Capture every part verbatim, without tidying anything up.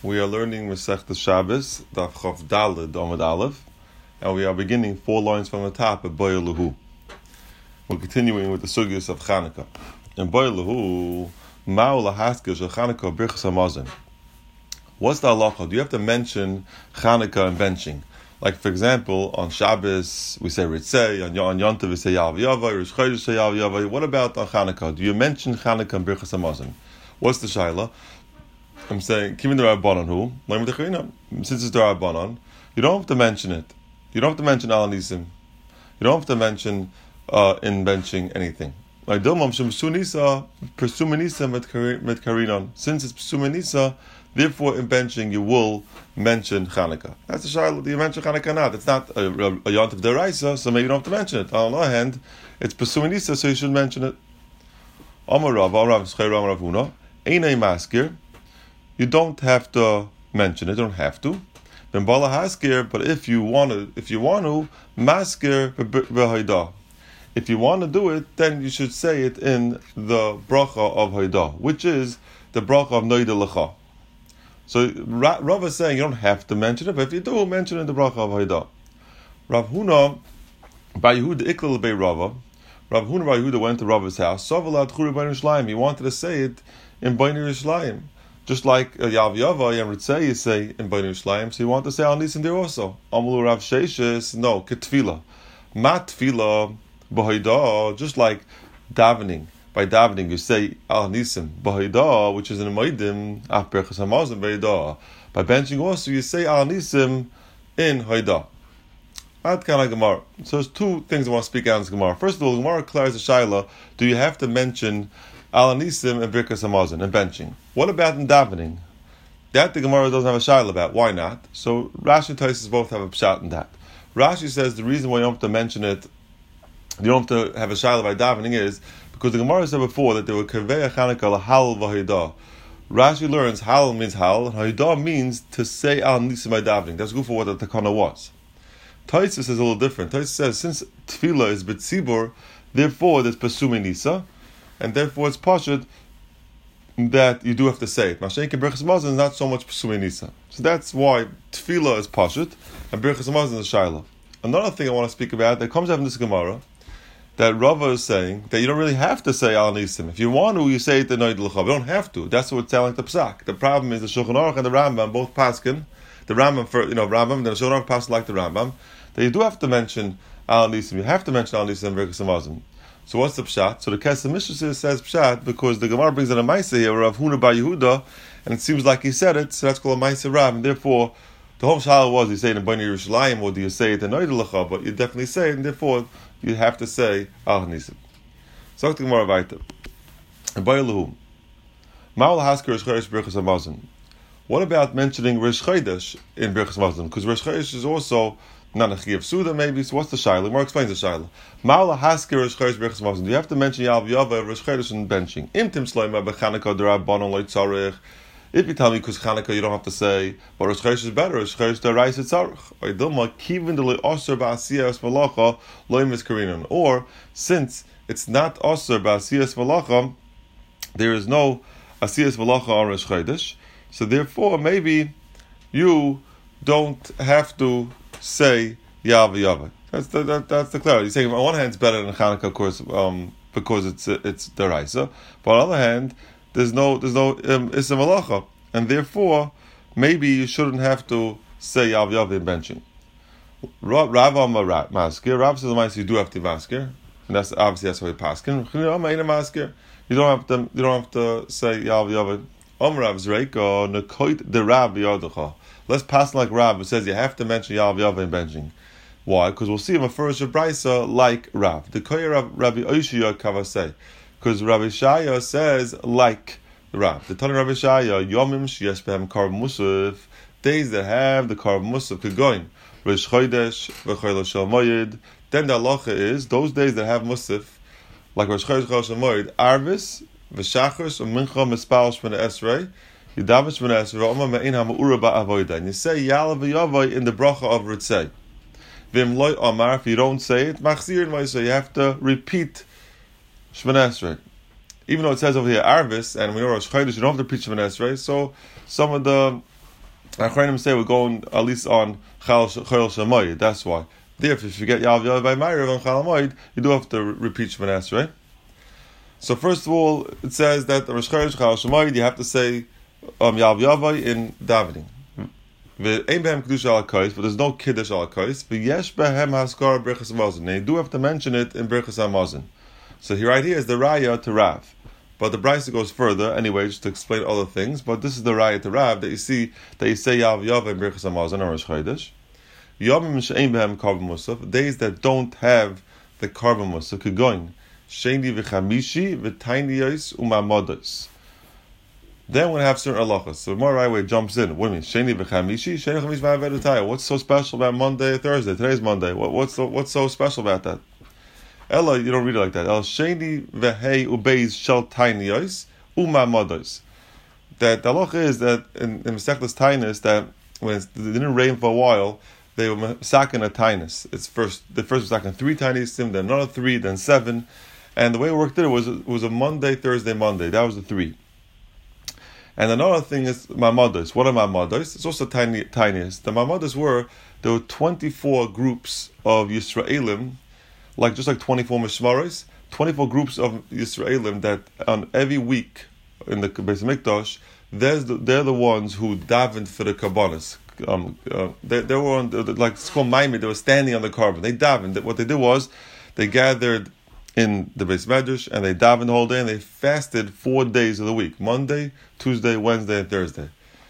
We are learning Masechtas Shabbos, Daf Chav Daled Amud Aleph, and we are beginning four lines from the top of Boya Lahu. We're continuing with the sugyas of Chanukah. In Boya Lahu, Ma'u Lahaskir Shel Chanukah Birchas Hamazon. What's the halacha? Do you have to mention Chanukah and benching? Like, for example, on Shabbos we say Ritzei, on, on Yom Tov we say Yav Yavai, Rosh Chodesh say Yav Yavai. What about on Chanukah? Do you mention Chanukah and Birchas Hamazon? What's the shaila? I'm saying, Kivin the Rabbanon who, since it's the Rabbanon, you don't have to mention it. You don't have to mention Al Nisim. You don't have to mention uh, in benching anything. Like Dilmam Shem Sunisa, Persumanisa met Karinon. Since it's Persumanisa, therefore in benching you will mention Chanukah. That's the shaila. Do you mention Chanukah not? It's not a, a, a Yont of Deraisa, so maybe you don't have to mention it. On the other hand, it's Persumanisa, so you should mention it. Amar Rav, Amar Rav, Schei Rav, Rav Huna, Einay Maskir. You don't have to mention it. You don't have to. Then bala haskir. But if you want to, if you want to, maskir v'hayda. If you want to do it, then you should say it in the bracha of hayda, which is the bracha of noida lecha. So Rav is saying you don't have to mention it, but if you do, mention it in the bracha of hayda. Rav Huna, by Yehuda iklal bei Rava. Rav Huna by Yehuda went to Rava's house. Sovalat churi b'nei Yerushalayim. He wanted to say it in b'nei Yerushalayim. Just like uh, Yav Yavai and Ritzei you say in Bnei Yerushalayim, so you want to say Al Nisim there also. Amulu Rav Sheshes, no, Ketfila. Mat Tfila, B'hayda, just like davening. By davening you say Al Nisim, B'hayda, which is in the Maidim, Af Birchas Hamazon, B'hayda. By benching also you say Al Nisim in Hayda. Ad Kana Gemara. So there's two things I want to speak out in this Gemara. First of all, Gemara declares the Shaila, do you have to mention Al Nisim and Birchas Hamazon and benching? What about in davening? That the Gemara doesn't have a shaila about. Why not? So Rashi and Tosfos both have a pshat in that. Rashi says the reason why you don't have to mention it, you don't have to have a shaila by davening is because the Gemara said before that there were kavei Chanukah lahal v'hayda. Rashi learns hal means hal, and hayda means to say Al Nisim by davening. That's good for what the takana was. Tosfos says a little different. Tosfos says since tefillah is b'tzibur, therefore there's pesumei nisa, and therefore it's pashut that you do have to say it. Mashenke Birchas Hamazon is not so much Pesumei Nisa. So that's why Tefillah is Pashut and Birchas Hamazon is Shaila. Another thing I want to speak about that comes out in this Gemara, that Rava is saying that you don't really have to say Al Nisim. If you want to, you say it in Noid L'chav. You don't have to. That's what it's telling the Psak. The problem is the Shulchan Aruch and the Rambam both paskin. The Rambam for you know Rambam, then the Shulchan Aruch paskin like the Rambam. That you do have to mention Al Nisim. You have to mention Al Nisim and Birchas Hamazon. So what's the pshat? So the Kesef Mishnah says pshat because the Gemara brings in a Maisa here, Rav Huna bar Yehuda, and it seems like he said it, so that's called a Maisa Rav, and therefore the whole shaila was, you say it in Bnei Yerushalayim, or do you say it in Noida Lecha, but you definitely say it, and therefore you have to say Al Nisim. So the Gemara weiter. And Boya Lahu, Ma'u Lahaskir Rosh Chodesh Birchas Hamazon. What about mentioning Rosh Chodesh in Birchas Hamazon? Because Rosh Chodesh is also not a Chiyav Suda, maybe. So what's the shaila? More explains the shaila. Ma'u Lahaskir Rosh Chodesh Birchas Hamazon. Do you have to mention Yav Yavai, Rosh Chodesh, and benching? Im Tim Shloima b'Chanukah d'Rabbanon lo tzarich. If you tell me because Chanukah you don't have to say, but Rosh Chodesh is better. Rosh Chodesh d'Oraisa tzarich. Or Dilma Kivin de le'Osur ba'asiyas malacha lo miskarinon. Or since it's not Osur ba'asiyas malacha, there is no asiyas malacha on Rosh Chodesh. So therefore, maybe you don't have to say Yav Yavai. That's the that, that's the clarity. He's saying on one hand it's better than Chanukah, of course, um, because it's it's deraisa. But on the other hand, there's no there's no um, Issa Malacha, and therefore maybe you shouldn't have to say Yav Yavai in benching. Rav Amar Maskir. Rav says you do have to maskir, and that's obviously that's why you're paskin. You don't have to you don't have to say Yav Yavai. Amar Rav Zreika Nekoit de Rav Yadacha. Let's pass like Rav, who says you have to mention Yav Yavai in benching. Why? Because we'll see him a first Brisa like Rav. The Koyer of Rabbi Oshia Kavasei. Because Rabbi Shaya says like Rav. The Tana Rabbi Shaya, Yomim Sheyesh Behem Karv Musaf, days that have the Karv Musaf Kegoin, Rosh Chodesh, V'Chol Shel Moed. Then the halacha is, those days that have Musaf, like Rosh Chodesh, V'Chol Shel Moed, Arvis, V'Shachris, U'Mincha Mispal Shmena Esrei, and you say Yalav in the bracha of Ritzei. Vim loy Amar, if you don't say it, Machzir, so you have to repeat Shemana Esrei. Even though it says over here Arvis, and we know Rosh Chodesh, you don't have to repeat Shemana Esrei, so some of the Achronim say we're going at least on Chol Shemoyed. That's why. Therefore, if you get Yav Yav by Ma'ariv on Chol Moed, you do have to repeat Shemona Esrei. So first of all, it says that the Rosh Chodesh Chol Shemoyed, you have to say um, Yav Yavai in davening. But there's no Kiddush al Kais. But yesh behem haskara Birchas Hamazon. Now you do have to mention it in Birchas Hamazon. So here, right here is the Raya to Rav. But the Brisa goes further, anyway, just to explain other things. But this is the Raya to Rav that you see that you say Yav Yav in Birchas Hamazon or Rosh Chodesh. Yomim she'ein behem karban musaf. Days that don't have the karban musaf. Kegoin sheni v'chamishi v'tainiyos u'mamodos. Then we're going to have certain halachas. So more right way jumps in. What do you mean? Sheni v'chamishi? Sheni v'chamishi v'avedutaya. What's so special about Monday or Thursday? Today's Monday. What, what's so, what's so special about that? Ella, you don't read it like that. El sheni v'hei ubeis shel tainiyos u'mamodos. That the halacha is that in, in Masechtas Tainis that when it didn't rain for a while, they were saking a tainus. It's first the first was saking three tainis, then another three, then seven, and the way it worked it was it was a Monday, Thursday, Monday. That was the three. And another thing is mamados. What are mamados? It's also tiny, tiniest. The mamados were there were twenty-four groups of Yisraelim, like just like twenty-four mishmaros, twenty-four groups of Yisraelim that on every week in the Beis Mikdash, there's the, they're the ones who davened for the karbanos. Um, uh, they, they were on the, like it's called Maimid. They were standing on the carbon. They davened. What they did was they gathered in the Beis Medrash and they davened the whole day and they fasted four days of the week: Monday, Tuesday, Wednesday, and Thursday.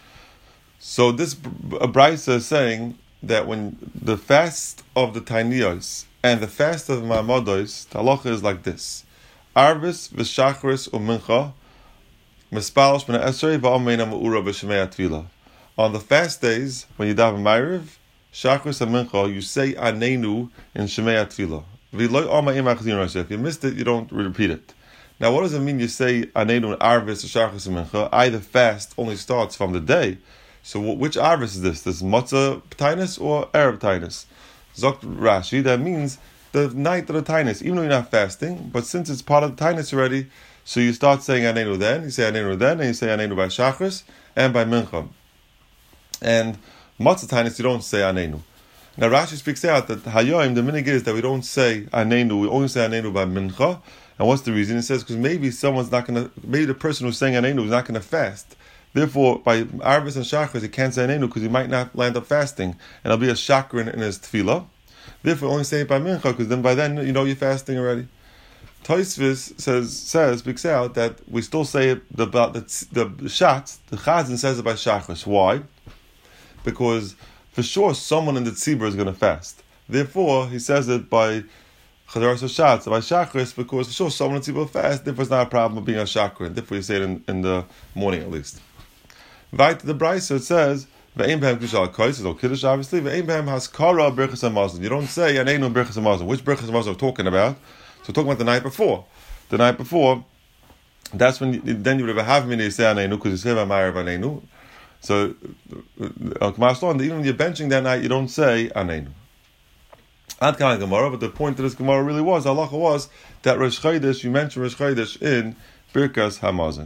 So this Brisa is saying that when the fast of the Tainiyos and the fast of Ma'amados, the halacha is like this: Arvis v'shachris u'mincha mispalosh b'na esrei v'ameina ma'ura b'shemei atfilah. On the fast days, when you daven Ma'ariv, Shachris and Mincha, you say Anenu in Shemei Atfilah. If you missed it, you don't repeat it. Now, what does it mean you say Anenu in Arvis or Shachris and Mincha? Either fast only starts from the day. So which Arvis is this? This Matzah Tainus or Arab Tainus? Zokt Rashi, that means the night of the Tainus, even though you're not fasting, but since it's part of the Tainus already, so you start saying Anenu then, you say Anenu then, and you say Anenu by Shachris and by Mincha. And Matzah Tainus, you don't say Anenu. Now Rashi speaks out that Hayoim, the minig is that we don't say Anenu, we only say Anenu by Mincha. And what's the reason? It says because maybe someone's not going to, maybe the person who's saying Anenu is not going to fast. Therefore, by Arvis and Shachris, he can't say Anenu because he might not land up fasting. And it'll be a chakra in his tefillah. Therefore, only say it by Mincha because then by then, you know you're fasting already. Tosfos says, says, speaks out that we still say it about the, the, the shots, the Chazan says it by Shachris. Why? Because for sure someone in the tzibur is going to fast. Therefore, he says it by chadaras hashatz, by shachris, because for sure someone in the tzibur will fast. Therefore, it's not a problem of being a chakra. Therefore, you say it in, in the morning at least. Right to the Brisa, it says ve'ein behem kiddush al kos, there's no kiddush obviously. Ve'ein behem haskara birchas hamazon. You don't say anenu birchas hamazon. Which birchas hamazon are we talking about? So we're talking about the night before. The night before, that's when you, then you would have me to say anenu because you say ma'ariv anenu. So, uh, even when you're benching that night, you don't say Anenu. Ad Kana Gemara, but the point of this Gemara really was, halacha was that Rosh Chodesh, you mentioned Rosh Chodesh in Birkas Hamazon.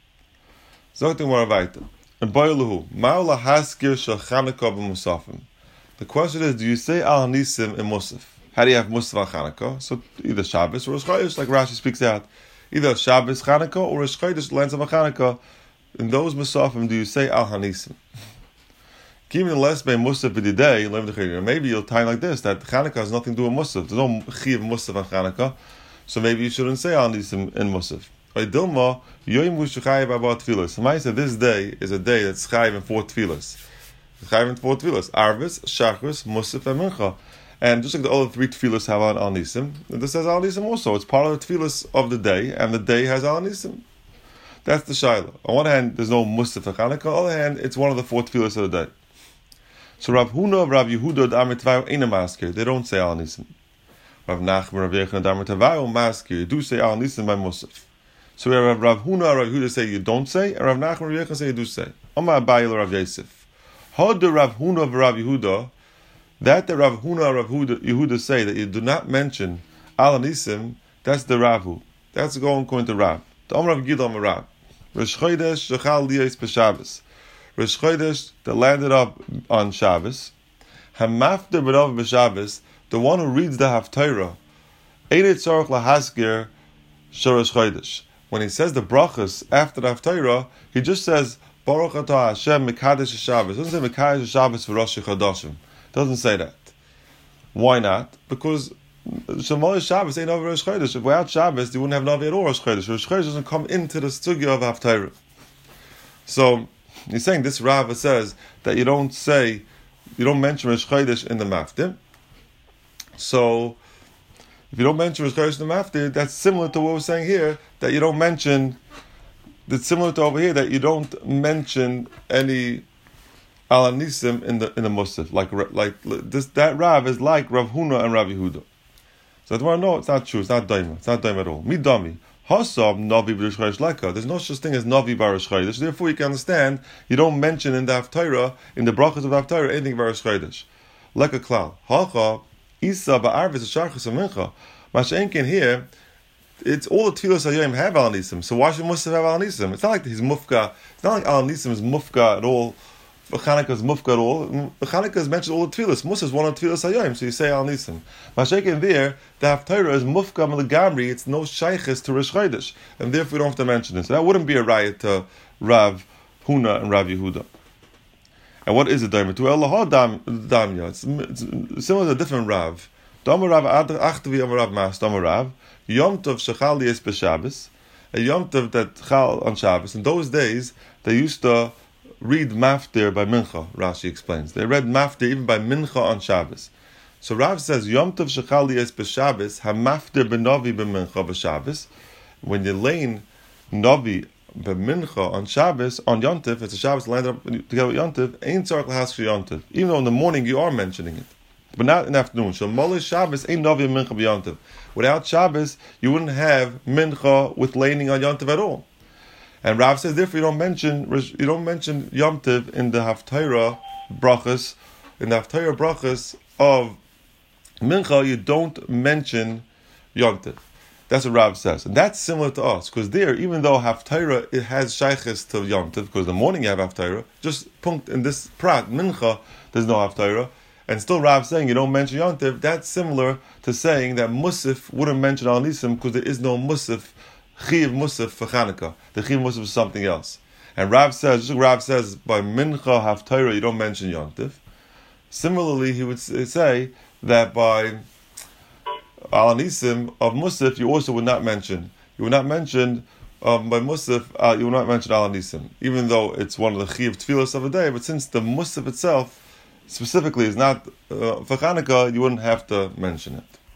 Zot Gemara weiter. And Boiluhu, Ma'ula Haskir Shel Chanukah b'Musafim. The question is, do you say Al Nisim in Musaf? How do you have Musaf on Chanukah? So either Shabbos or Rosh Chodesh, like Rashi speaks out. Either Shabbos Chanukah or Rosh Chodesh lands on Chanukah. In those Musafim, do you say Al Hanisim? Keeping less by Musaf b'didei, maybe you'll time like this, that Chanukah has nothing to do with Musaf. There's no Chiv Musaf on Chanukah, so maybe you shouldn't say Al Hanisim in Musaf. Dilma, Yoim V'Shuchayiv Abba Tfilas. Somebody said this day is a day that's Chayiv in four Tfilas. Chayiv in four Tfilas. Arvis, Shachris, Musaf, and Mincha. And just like the other three Tfilas have Al Hanisim, this has Al Hanisim also. It's part of the Tfilas of the day, and the day has Al Hanisim. That's the Shaila. On one hand, there's no Musaf for Chanukah. On the other hand, it's one of the four tefillas of the day. So Rav Huna, Rav Yehuda, Damar Tavayu, ain't a maskir. They don't say Al Nisim. Rav Nachman, Rav Yechon, Damar Tavayu, maskir. You do say Al Nisim by Musaf. So we have Rav Huna, Rav Yehuda say you don't say, and Rav Nachman, Rav Yechon say you do say. Amar Abayi, Rav Yosef. How do Rav Huna of Rav Yehuda, that the Rav Huna, Rav Yehuda say that you do not mention Al Nisim, that's the Ravu. That's going according to Rav. The Amar Rav Gidon Rav. Rosh Chodesh Shechal Liyos B'Shabbos. Rosh Chodesh that landed up on Shabbos. Hamafter b'nov b'Shabbos, the one who reads the Haftarah, Eirei tzorach lahaskir shorosh Chodesh. When he says the brachas after the Haftarah, he just says Baruch atah Hashem mekadesh Shabbos. It doesn't say mekadesh Shabbos for Rosh Chodashim. Doesn't say that. Why not? Because Shemal Shabbos ain't over Rosh Chodesh. If without Shabbos, you wouldn't have Navi at all Rosh Chodesh. Rosh Chodesh doesn't come into the sugya of Haftarah. So he's saying this Rava says that you don't say, you don't mention Rosh Chodesh in the Maftir. So if you don't mention Rosh Chodesh in the Maftir, that's similar to what we're saying here, that you don't mention. That's similar to over here that you don't mention any Al Anisim in the in the Musaf. Like like this, that Rav is like Rav Huna and Rav Yehuda. So I want to know it's not true. It's not daima. It's not daima at all. Midami Hasab Navi b'Rosh Chodesh Leka. There's no such thing as Navi b'Rosh Chodesh. Therefore, you can understand you don't mention in the Haftarah, in the brachas of Haftarah, anything b'Rosh Chodesh. Like a klal. Hacha Isa ba'arvis Sharchus Mincha. Mashenkin here. It's all the Tfilos Hayom have Al Nisim. So why should Musaf have Al Nisim? It's not like he's mufka. It's not like Al Nisim is mufka at all. Chanukah is mufka at all. Chanukah is mentioned all the Tfilos. Musaf is one of the Tfilos Hayom, so you say Al Nisim. Mashiach there, the Haftarah is mufka Melagamri. It's no shayches to Rosh Chodesh, and therefore we don't have to mention it. So that wouldn't be a riot to Rav Huna and Rav Yehuda. And what is a daima? To Allah damya. It's similar to a different Rav. Damar Rav Achtavi Amar Rav Mas Damar Rav. Yom Tov Shechal Yes b'Shabbos, a Yom Tov that Chal on Shabbos. In those days, they used to read Maftir by Mincha. Rashi explains they read Maftir even by Mincha on Shabbos. So Rav says Yom Tov Shechal Yes b'Shabbos HaMaftir b'Novi b'Mincha b'Shabbos. When you're laying Novi b'Mincha on Shabbos on Yom Tov, it's a Shabbos landed up together with Yom Tov. Ain't tzarich lahaskir Yom Tov. Even though in the morning you are mentioning it, but not in the afternoon. So Molish Shabbos ain't Novi Mincha b'Yom Tov. Without Shabbos, you wouldn't have Mincha with laning on Yom Tov at all. And Rav says, therefore, you don't mention you don't mention Yom Tov in the Haftarah brachas, in the Haftarah brachas of Mincha. You don't mention Yom Tov. That's what Rav says, and that's similar to us because there, even though Haftarah it has shayches to Yom Tov, because the morning you have Haftarah, just punkt in this prat Mincha, there's no Haftarah. And still Rav saying you don't mention Yom Tov, that's similar to saying that Musaf wouldn't mention Al Nisim because there is no Musaf, Chiv Musaf for Chanukah. The Chiv Musaf is something else. And Rav says, just like Rav says, by Mincha Haftarah you don't mention Yom Tov. Similarly, he would say that by Al Nisim of Musaf you also would not mention. You would not mention um, by Musaf, uh, you would not mention Al Nisim, even though it's one of the Chiv Tfilos of a day, but since the Musaf itself specifically is not uh, for Chanukah, you wouldn't have to mention it.